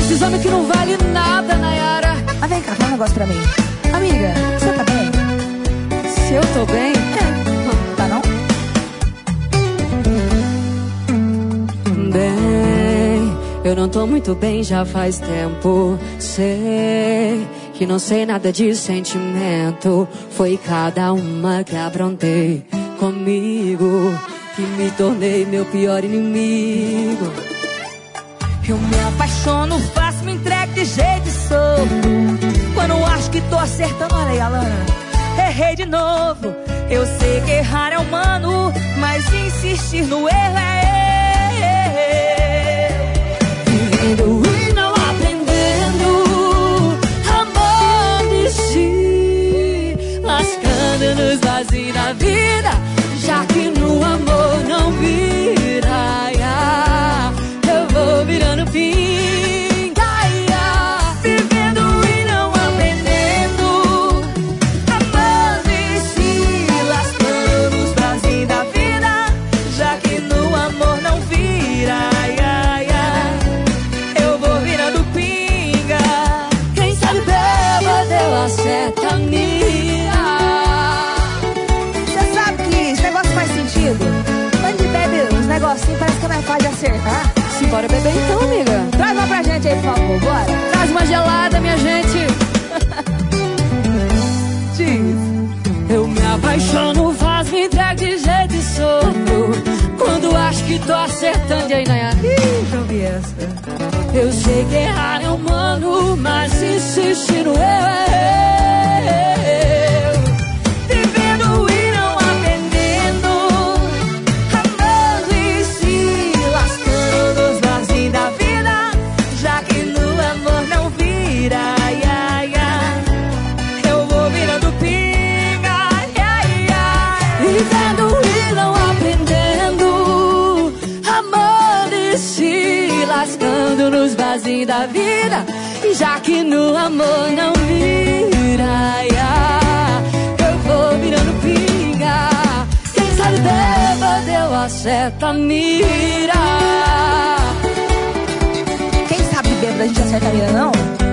Esses homens que não valem nada, Nayara. Mas vem cá, fala um negócio pra mim. Amiga, você tá bem? Se eu tô bem? Tá não? Bem, eu não tô muito bem já faz tempo. Sei que não sei nada de sentimento. Foi cada uma que aprontei comigo, que me tornei meu pior inimigo. Eu me apaixono, faço, me entrego de jeito e sofro. Quando acho que tô acertando, olha aí, Alana, errei de novo. Eu sei que errar é humano, mas insistir no erro é vivendo e não aprendendo, amando e se lascando nos vazios da vida, já que no amor não vira. Eu vou virando pinga, vivendo e não aprendendo, amando e se lascando nos vazios da vida, já que no amor não vira. Eu vou virando pinga, quem sabe bêbado eu acerto a minha. Você sabe que esse negócio faz sentido? Quando de bebe uns negocinhos, parece que é mais fácil de acertar. Simbora beber então, amiga. Traz uma pra gente aí, por favor, bora. Traz uma gelada, minha gente. Diz. Eu me apaixono, faz, me entrego de jeito e sofro. Quando acho que tô acertando, e aí, Nayara? Ih, já ouvi essa. Eu sei que errar é humano, mas insistir no eu. Vivendo e não aprendendo, amando e se lascando nos vazios da vida, já que no amor não vira. Eu vou virando pinga. Vivendo e não aprendendo, amando e se lascando nos vazios da vida, já que no amor não vira. Eu vou virando pinga, quem sabe bêbado eu acerto a mira. Quem sabe bêbado a gente acerta a mira, não?